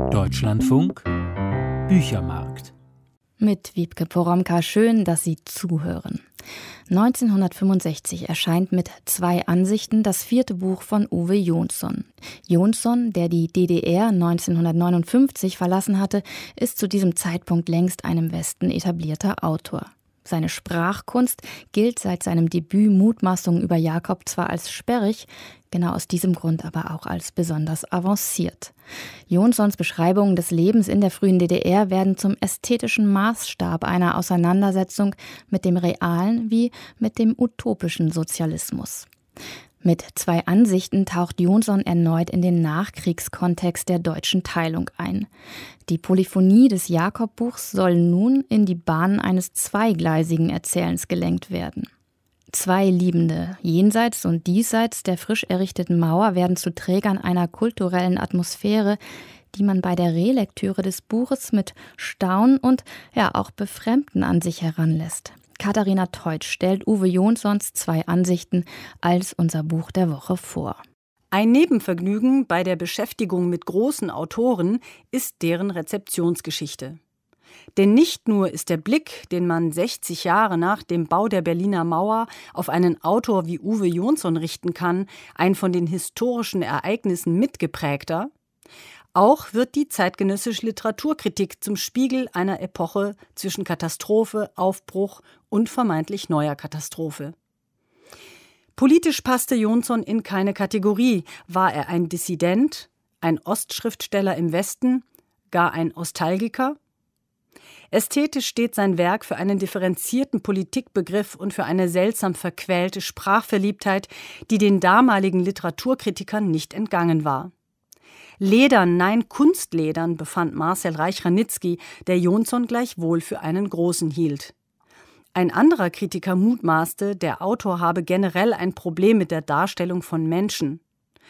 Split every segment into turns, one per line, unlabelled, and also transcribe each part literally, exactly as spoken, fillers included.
Deutschlandfunk Büchermarkt.
Mit Wiebke Poromka, schön, dass Sie zuhören. neunzehnhundertfünfundsechzig erscheint mit Zwei Ansichten das vierte Buch von Uwe Jonsson. Jonsson, der die D D R neunzehnhundertneunundfünfzig verlassen hatte, ist zu diesem Zeitpunkt längst ein im Westen etablierter Autor. Seine Sprachkunst gilt seit seinem Debüt Mutmaßungen über Jakob zwar als sperrig, genau aus diesem Grund aber auch als besonders avanciert. Jonssons Beschreibungen des Lebens in der frühen D D R werden zum ästhetischen Maßstab einer Auseinandersetzung mit dem realen wie mit dem utopischen Sozialismus. Mit Zwei Ansichten taucht Jonsson erneut in den Nachkriegskontext der deutschen Teilung ein. Die Polyphonie des Jakob-Buchs soll nun in die Bahn eines zweigleisigen Erzählens gelenkt werden. Zwei Liebende, jenseits und diesseits der frisch errichteten Mauer, werden zu Trägern einer kulturellen Atmosphäre, die man bei der Relektüre des Buches mit Staunen und ja auch Befremden an sich heranlässt. Katharina Teutsch stellt Uwe Jonssons Zwei Ansichten als unser Buch der Woche vor.
Ein Nebenvergnügen bei der Beschäftigung mit großen Autoren ist deren Rezeptionsgeschichte. Denn nicht nur ist der Blick, den man sechzig Jahre nach dem Bau der Berliner Mauer auf einen Autor wie Uwe Jonsson richten kann, ein von den historischen Ereignissen mitgeprägter, auch wird die zeitgenössische Literaturkritik zum Spiegel einer Epoche zwischen Katastrophe, Aufbruch und vermeintlich neuer Katastrophe. Politisch passte Jonsson in keine Kategorie. War er ein Dissident, ein Ostschriftsteller im Westen, gar ein Ostalgiker? Ästhetisch steht sein Werk für einen differenzierten Politikbegriff und für eine seltsam verquälte Sprachverliebtheit, die den damaligen Literaturkritikern nicht entgangen war. Ledern, nein, Kunstledern, befand Marcel Reich-Ranitzky, der Jonsson gleichwohl für einen Großen hielt. Ein anderer Kritiker mutmaßte, der Autor habe generell ein Problem mit der Darstellung von Menschen.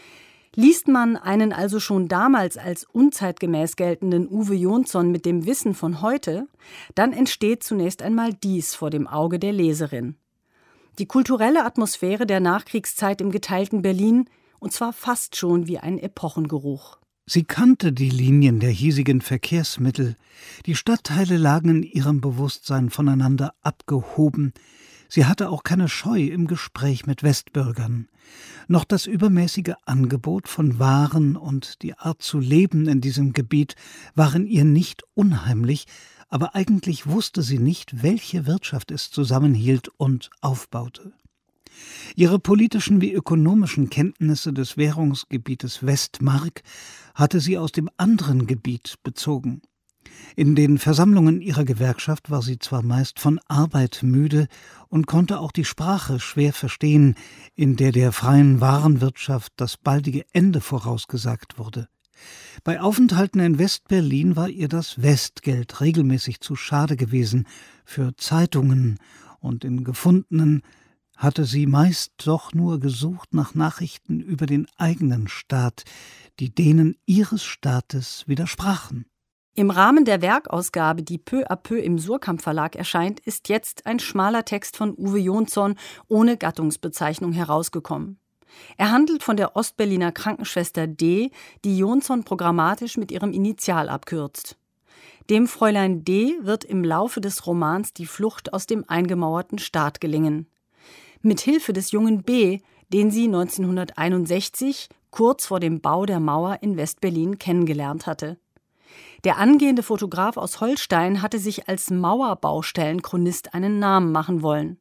Liest man einen also schon damals als unzeitgemäß geltenden Uwe Jonsson mit dem Wissen von heute, dann entsteht zunächst einmal dies vor dem Auge der Leserin: Die kulturelle Atmosphäre der Nachkriegszeit im geteilten Berlin, und zwar fast schon wie ein Epochengeruch.
Sie kannte die Linien der hiesigen Verkehrsmittel. Die Stadtteile lagen in ihrem Bewusstsein voneinander abgehoben. Sie hatte auch keine Scheu im Gespräch mit Westbürgern. Noch das übermäßige Angebot von Waren und die Art zu leben in diesem Gebiet waren ihr nicht unheimlich, aber eigentlich wusste sie nicht, welche Wirtschaft es zusammenhielt und aufbaute. Ihre politischen wie ökonomischen Kenntnisse des Währungsgebietes Westmark hatte sie aus dem anderen Gebiet bezogen. In den Versammlungen ihrer Gewerkschaft war sie zwar meist von Arbeit müde und konnte auch die Sprache schwer verstehen, in der der freien Warenwirtschaft das baldige Ende vorausgesagt wurde. Bei Aufenthalten in West-Berlin war ihr das Westgeld regelmäßig zu schade gewesen für Zeitungen, und in gefundenen hatte sie meist doch nur gesucht nach Nachrichten über den eigenen Staat, die denen ihres Staates widersprachen.
Im Rahmen der Werkausgabe, die peu à peu im Suhrkamp Verlag erscheint, ist jetzt ein schmaler Text von Uwe Jonsson ohne Gattungsbezeichnung herausgekommen. Er handelt von der Ostberliner Krankenschwester D., die Jonsson programmatisch mit ihrem Initial abkürzt. Dem Fräulein D. wird im Laufe des Romans die Flucht aus dem eingemauerten Staat gelingen. Mit Hilfe des jungen B., den sie neunzehnhunderteinundsechzig, kurz vor dem Bau der Mauer in West-Berlin, kennengelernt hatte. Der angehende Fotograf aus Holstein hatte sich als Mauerbaustellenchronist einen Namen machen wollen.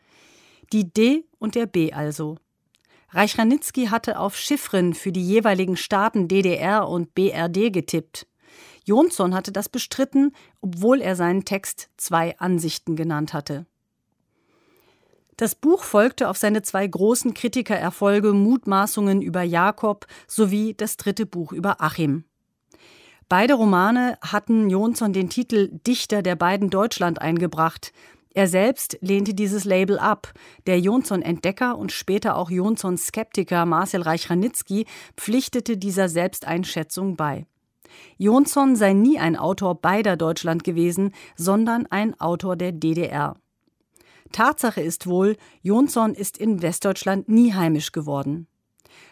Die D. und der B. also. Reich-Ranitzky hatte auf Chiffren für die jeweiligen Staaten D D R und B R D getippt. Jonsson hatte das bestritten, obwohl er seinen Text Zwei Ansichten genannt hatte. Das Buch folgte auf seine zwei großen Kritikererfolge Mutmaßungen über Jakob sowie das dritte Buch über Achim. Beide Romane hatten Jonsson den Titel Dichter der beiden Deutschland eingebracht. Er selbst lehnte dieses Label ab. Der Jonsson-Entdecker und später auch Jonsson-Skeptiker Marcel Reich-Ranitzky pflichtete dieser Selbsteinschätzung bei. Jonsson sei nie ein Autor beider Deutschland gewesen, sondern ein Autor der D D R. Tatsache ist wohl, Jonsson ist in Westdeutschland nie heimisch geworden.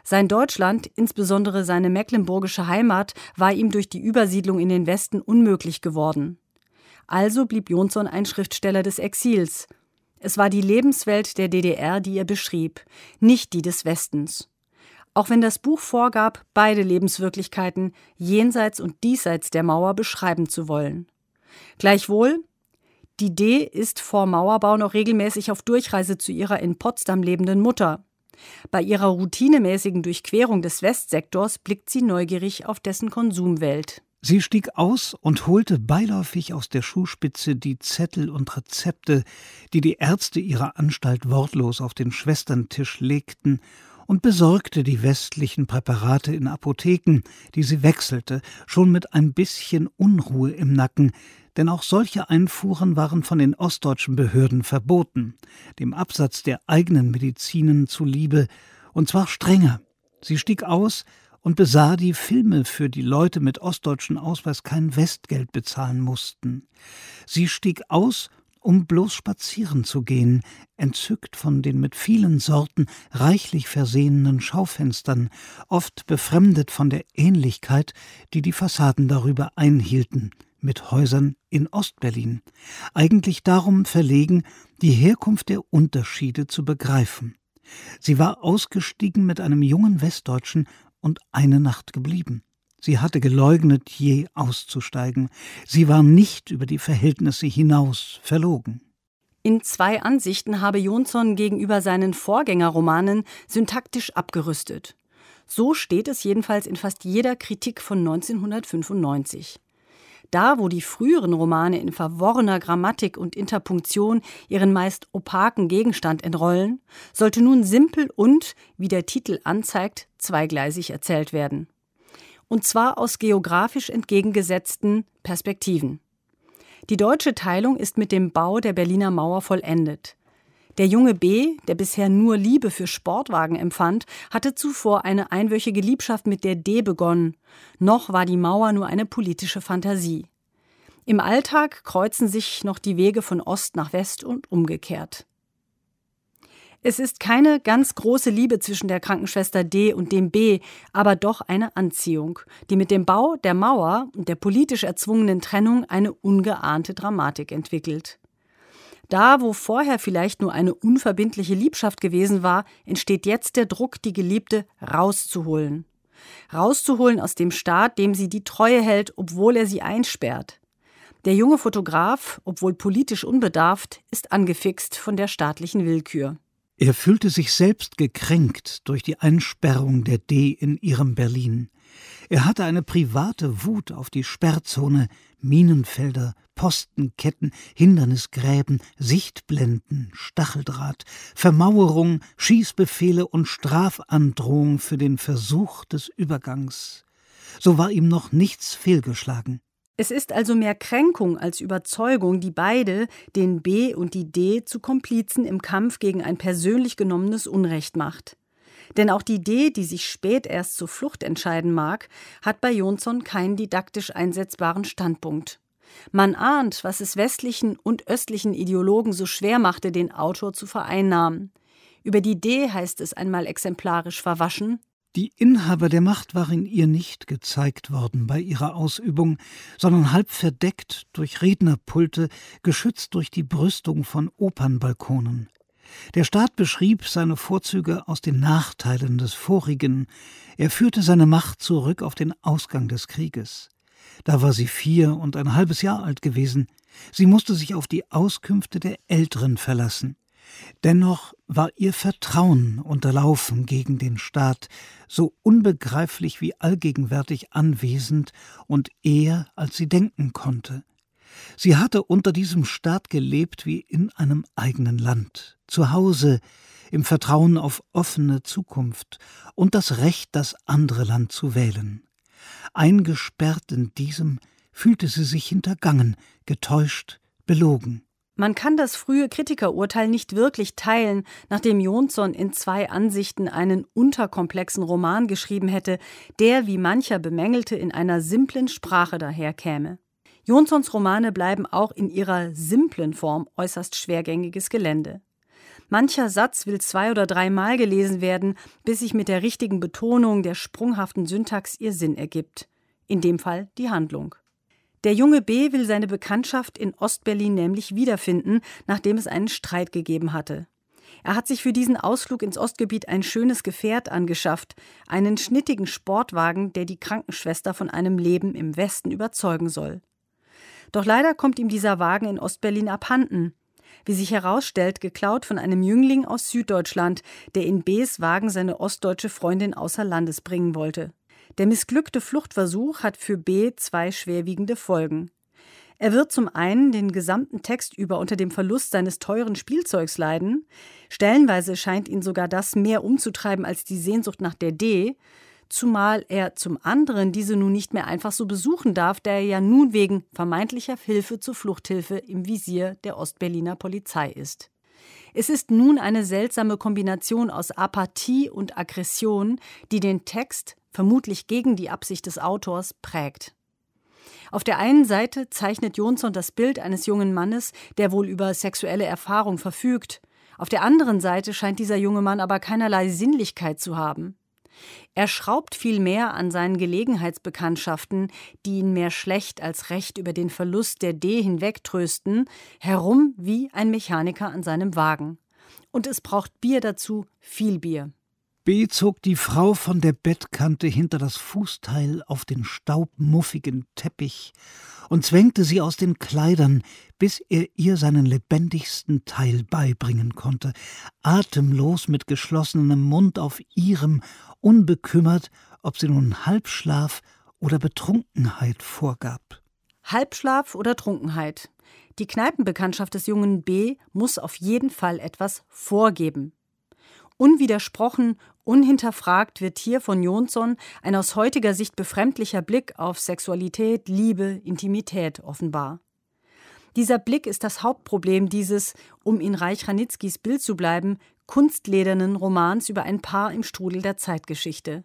Sein Deutschland, insbesondere seine mecklenburgische Heimat, war ihm durch die Übersiedlung in den Westen unmöglich geworden. Also blieb Jonsson ein Schriftsteller des Exils. Es war die Lebenswelt der D D R, die er beschrieb, nicht die des Westens. Auch wenn das Buch vorgab, beide Lebenswirklichkeiten jenseits und diesseits der Mauer beschreiben zu wollen. Gleichwohl, die D ist vor Mauerbau noch regelmäßig auf Durchreise zu ihrer in Potsdam lebenden Mutter. Bei ihrer routinemäßigen Durchquerung des Westsektors blickt sie neugierig auf dessen Konsumwelt.
Sie stieg aus und holte beiläufig aus der Schuhspitze die Zettel und Rezepte, die die Ärzte ihrer Anstalt wortlos auf den Schwesterntisch legten, und besorgte die westlichen Präparate in Apotheken, die sie wechselte, schon mit ein bisschen Unruhe im Nacken, denn auch solche Einfuhren waren von den ostdeutschen Behörden verboten, dem Absatz der eigenen Medizinen zuliebe, und zwar strenger. Sie stieg aus und besah die Filme, für die Leute mit ostdeutschem Ausweis kein Westgeld bezahlen mussten. Sie stieg aus, um bloß spazieren zu gehen, entzückt von den mit vielen Sorten reichlich versehenen Schaufenstern, oft befremdet von der Ähnlichkeit, die die Fassaden darüber einhielten, mit Häusern in Ostberlin, eigentlich darum verlegen, die Herkunft der Unterschiede zu begreifen. Sie war ausgestiegen mit einem jungen Westdeutschen und eine Nacht geblieben. Sie hatte geleugnet, je auszusteigen. Sie war nicht über die Verhältnisse hinaus verlogen.
In zwei Ansichten habe Jonsson gegenüber seinen Vorgängerromanen syntaktisch abgerüstet. So steht es jedenfalls in fast jeder Kritik von neunzehnhundertfünfundneunzig. Da, wo die früheren Romane in verworrener Grammatik und Interpunktion ihren meist opaken Gegenstand entrollen, sollte nun simpel und, wie der Titel anzeigt, zweigleisig erzählt werden. Und zwar aus geografisch entgegengesetzten Perspektiven. Die deutsche Teilung ist mit dem Bau der Berliner Mauer vollendet. Der junge B., der bisher nur Liebe für Sportwagen empfand, hatte zuvor eine einwöchige Liebschaft mit der D. begonnen. Noch war die Mauer nur eine politische Fantasie. Im Alltag kreuzen sich noch die Wege von Ost nach West und umgekehrt. Es ist keine ganz große Liebe zwischen der Krankenschwester D. und dem B., aber doch eine Anziehung, die mit dem Bau der Mauer und der politisch erzwungenen Trennung eine ungeahnte Dramatik entwickelt. Da, wo vorher vielleicht nur eine unverbindliche Liebschaft gewesen war, entsteht jetzt der Druck, die Geliebte rauszuholen. Rauszuholen aus dem Staat, dem sie die Treue hält, obwohl er sie einsperrt. Der junge Fotograf, obwohl politisch unbedarft, ist angefixt von der staatlichen Willkür.
Er fühlte sich selbst gekränkt durch die Einsperrung der D. in ihrem Berlin. Er hatte eine private Wut auf die Sperrzone, Minenfelder, Postenketten, Hindernisgräben, Sichtblenden, Stacheldraht, Vermauerung, Schießbefehle und Strafandrohung für den Versuch des Übergangs. So war ihm noch nichts fehlgeschlagen.
Es ist also mehr Kränkung als Überzeugung, die beide, den B und die D, zu Komplizen im Kampf gegen ein persönlich genommenes Unrecht macht. Denn auch die D, die sich spät erst zur Flucht entscheiden mag, hat bei Jonsson keinen didaktisch einsetzbaren Standpunkt. Man ahnt, was es westlichen und östlichen Ideologen so schwer machte, den Autor zu vereinnahmen. Über die D heißt es einmal exemplarisch verwaschen:
Die Inhaber der Macht waren ihr nicht gezeigt worden bei ihrer Ausübung, sondern halb verdeckt durch Rednerpulte, geschützt durch die Brüstung von Opernbalkonen. Der Staat beschrieb seine Vorzüge aus den Nachteilen des vorigen. Er führte seine Macht zurück auf den Ausgang des Krieges. Da war sie vier und ein halbes Jahr alt gewesen. Sie musste sich auf die Auskünfte der Älteren verlassen. Dennoch war ihr Vertrauen unterlaufen gegen den Staat, so unbegreiflich wie allgegenwärtig anwesend und eher, als sie denken konnte. Sie hatte unter diesem Staat gelebt wie in einem eigenen Land, zu Hause, im Vertrauen auf offene Zukunft und das Recht, das andere Land zu wählen. Eingesperrt in diesem fühlte sie sich hintergangen, getäuscht, belogen.
Man kann das frühe Kritikerurteil nicht wirklich teilen, nachdem Jonsson in zwei Ansichten einen unterkomplexen Roman geschrieben hätte, der, wie mancher bemängelte, in einer simplen Sprache daherkäme. Jonssons Romane bleiben auch in ihrer simplen Form äußerst schwergängiges Gelände. Mancher Satz will zwei- oder dreimal gelesen werden, bis sich mit der richtigen Betonung der sprunghaften Syntax ihr Sinn ergibt. In dem Fall die Handlung. Der junge B. will seine Bekanntschaft in Ostberlin nämlich wiederfinden, nachdem es einen Streit gegeben hatte. Er hat sich für diesen Ausflug ins Ostgebiet ein schönes Gefährt angeschafft, einen schnittigen Sportwagen, der die Krankenschwester von einem Leben im Westen überzeugen soll. Doch leider kommt ihm dieser Wagen in Ostberlin abhanden. Wie sich herausstellt, geklaut von einem Jüngling aus Süddeutschland, der in B.s Wagen seine ostdeutsche Freundin außer Landes bringen wollte. Der missglückte Fluchtversuch hat für B. zwei schwerwiegende Folgen. Er wird zum einen den gesamten Text über unter dem Verlust seines teuren Spielzeugs leiden. Stellenweise scheint ihn sogar das mehr umzutreiben als die Sehnsucht nach der D., zumal er zum anderen diese nun nicht mehr einfach so besuchen darf, da er ja nun wegen vermeintlicher Hilfe zur Fluchthilfe im Visier der Ostberliner Polizei ist. Es ist nun eine seltsame Kombination aus Apathie und Aggression, die den Text, vermutlich gegen die Absicht des Autors, prägt. Auf der einen Seite zeichnet Jonsson das Bild eines jungen Mannes, der wohl über sexuelle Erfahrung verfügt. Auf der anderen Seite scheint dieser junge Mann aber keinerlei Sinnlichkeit zu haben. Er schraubt vielmehr an seinen Gelegenheitsbekanntschaften, die ihn mehr schlecht als recht über den Verlust der D hinwegtrösten, herum wie ein Mechaniker an seinem Wagen. Und es braucht Bier dazu, viel Bier.
B. zog die Frau von der Bettkante hinter das Fußteil auf den staubmuffigen Teppich und zwängte sie aus den Kleidern, bis er ihr seinen lebendigsten Teil beibringen konnte, atemlos mit geschlossenem Mund auf ihrem, unbekümmert, ob sie nun Halbschlaf oder Betrunkenheit vorgab.
Halbschlaf oder Trunkenheit. Die Kneipenbekanntschaft des jungen B. muss auf jeden Fall etwas vorgeben. Unwidersprochen, unhinterfragt wird hier von Jonsson ein aus heutiger Sicht befremdlicher Blick auf Sexualität, Liebe, Intimität offenbar. Dieser Blick ist das Hauptproblem dieses, um in Reich Ranitzkys Bild zu bleiben, kunstledernen Romans über ein Paar im Strudel der Zeitgeschichte.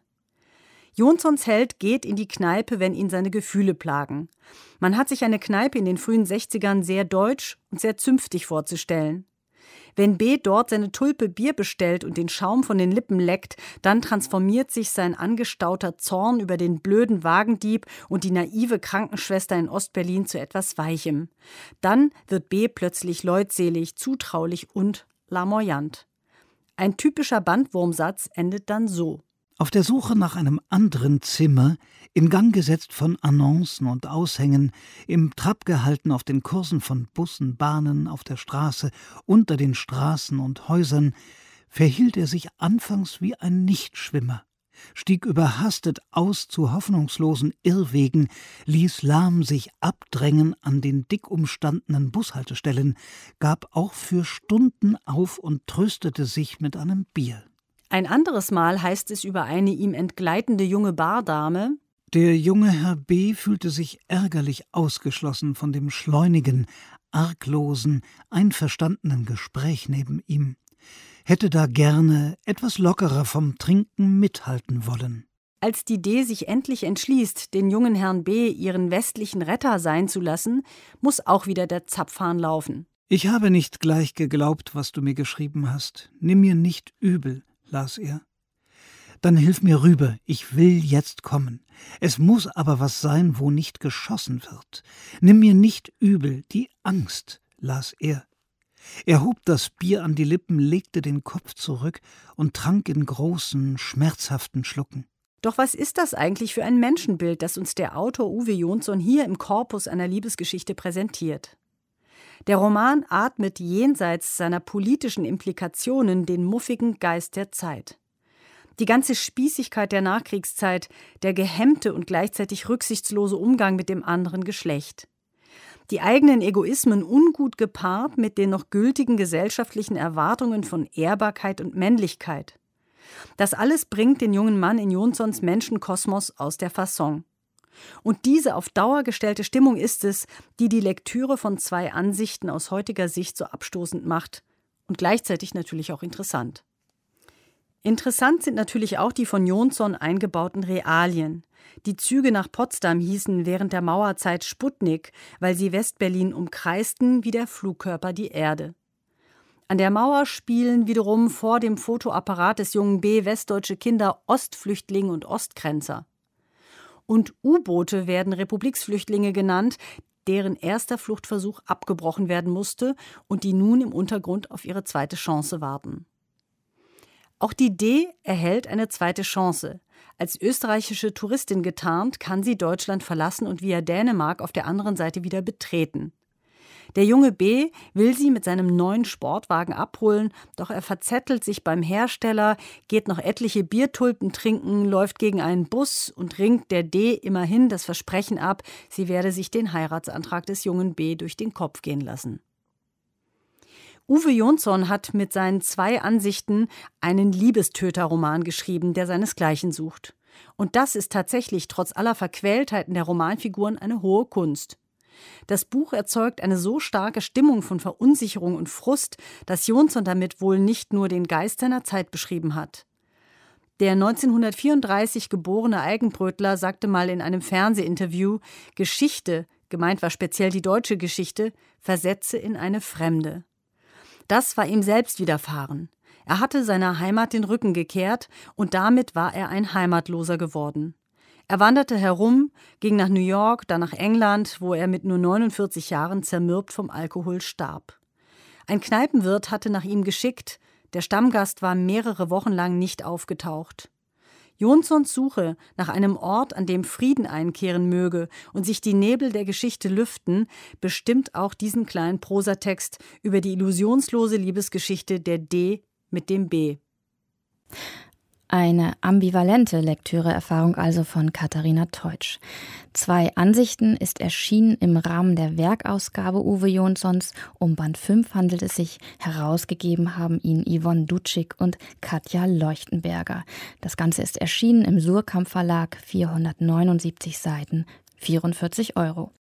Jonssons Held geht in die Kneipe, wenn ihn seine Gefühle plagen. Man hat sich eine Kneipe in den frühen sechzigern sehr deutsch und sehr zünftig vorzustellen. Wenn B. dort seine Tulpe Bier bestellt und den Schaum von den Lippen leckt, dann transformiert sich sein angestauter Zorn über den blöden Wagendieb und die naive Krankenschwester in Ostberlin zu etwas Weichem. Dann wird B. plötzlich leutselig, zutraulich und larmoyant. Ein typischer Bandwurmsatz endet dann so.
Auf der Suche nach einem anderen Zimmer, in Gang gesetzt von Annoncen und Aushängen, im Trab gehalten auf den Kursen von Bussen, Bahnen, auf der Straße, unter den Straßen und Häusern, verhielt er sich anfangs wie ein Nichtschwimmer, stieg überhastet aus zu hoffnungslosen Irrwegen, ließ lahm sich abdrängen an den dick umstandenen Bushaltestellen, gab auch für Stunden auf und tröstete sich mit einem Bier.
Ein anderes Mal heißt es über eine ihm entgleitende junge Bardame:
Der junge Herr B. fühlte sich ärgerlich ausgeschlossen von dem schleunigen, arglosen, einverstandenen Gespräch neben ihm, hätte da gerne etwas lockerer vom Trinken mithalten wollen.
Als die D. sich endlich entschließt, den jungen Herrn B. ihren westlichen Retter sein zu lassen, muss auch wieder der Zapfhahn laufen.
»Ich habe nicht gleich geglaubt, was du mir geschrieben hast. Nimm mir nicht übel«, las er. »Dann hilf mir rüber, ich will jetzt kommen. Es muss aber was sein, wo nicht geschossen wird. Nimm mir nicht übel, die Angst«, las er. Er hob das Bier an die Lippen, legte den Kopf zurück und trank in großen, schmerzhaften Schlucken.
Doch was ist das eigentlich für ein Menschenbild, das uns der Autor Uwe Jonsson hier im Korpus einer Liebesgeschichte präsentiert? Der Roman atmet jenseits seiner politischen Implikationen den muffigen Geist der Zeit. Die ganze Spießigkeit der Nachkriegszeit, der gehemmte und gleichzeitig rücksichtslose Umgang mit dem anderen Geschlecht. Die eigenen Egoismen ungut gepaart mit den noch gültigen gesellschaftlichen Erwartungen von Ehrbarkeit und Männlichkeit. Das alles bringt den jungen Mann in Jonssons Menschenkosmos aus der Fasson. Und diese auf Dauer gestellte Stimmung ist es, die die Lektüre von zwei Ansichten aus heutiger Sicht so abstoßend macht und gleichzeitig natürlich auch interessant. Interessant sind natürlich auch die von Jonsson eingebauten Realien. Die Züge nach Potsdam hießen während der Mauerzeit Sputnik, weil sie Westberlin umkreisten wie der Flugkörper die Erde. An der Mauer spielen wiederum vor dem Fotoapparat des jungen B. westdeutsche Kinder Ostflüchtlinge und Ostgrenzer. Und U-Boote werden Republiksflüchtlinge genannt, deren erster Fluchtversuch abgebrochen werden musste und die nun im Untergrund auf ihre zweite Chance warten. Auch die D erhält eine zweite Chance. Als österreichische Touristin getarnt, kann sie Deutschland verlassen und via Dänemark auf der anderen Seite wieder betreten. Der junge B. will sie mit seinem neuen Sportwagen abholen, doch er verzettelt sich beim Hersteller, geht noch etliche Biertulpen trinken, läuft gegen einen Bus und ringt der D. immerhin das Versprechen ab, sie werde sich den Heiratsantrag des jungen B. durch den Kopf gehen lassen. Uwe Jonsson hat mit seinen zwei Ansichten einen Liebestöter-Roman geschrieben, der seinesgleichen sucht. Und das ist tatsächlich trotz aller Verquältheiten der Romanfiguren eine hohe Kunst. Das Buch erzeugt eine so starke Stimmung von Verunsicherung und Frust, dass Jonsson damit wohl nicht nur den Geist seiner Zeit beschrieben hat. Der neunzehnhundertvierunddreißig geborene Eigenbrötler sagte mal in einem Fernsehinterview, Geschichte, gemeint war speziell die deutsche Geschichte, versetze in eine Fremde. Das war ihm selbst widerfahren. Er hatte seiner Heimat den Rücken gekehrt und damit war er ein Heimatloser geworden. Er wanderte herum, ging nach New York, dann nach England, wo er mit nur neunundvierzig Jahren zermürbt vom Alkohol starb. Ein Kneipenwirt hatte nach ihm geschickt, der Stammgast war mehrere Wochen lang nicht aufgetaucht. Jonssons Suche nach einem Ort, an dem Frieden einkehren möge und sich die Nebel der Geschichte lüften, bestimmt auch diesen kleinen Prosatext über die illusionslose Liebesgeschichte der D mit dem B.
Eine ambivalente Lektüreerfahrung also von Katharina Teutsch. Zwei Ansichten ist erschienen im Rahmen der Werkausgabe Uwe Jonssons. Um Band fünf handelt es sich. Herausgegeben haben ihn Yvonne Dutschig und Katja Leuchtenberger. Das Ganze ist erschienen im Suhrkamp Verlag, vierhundertneunundsiebzig Seiten, vierundvierzig Euro.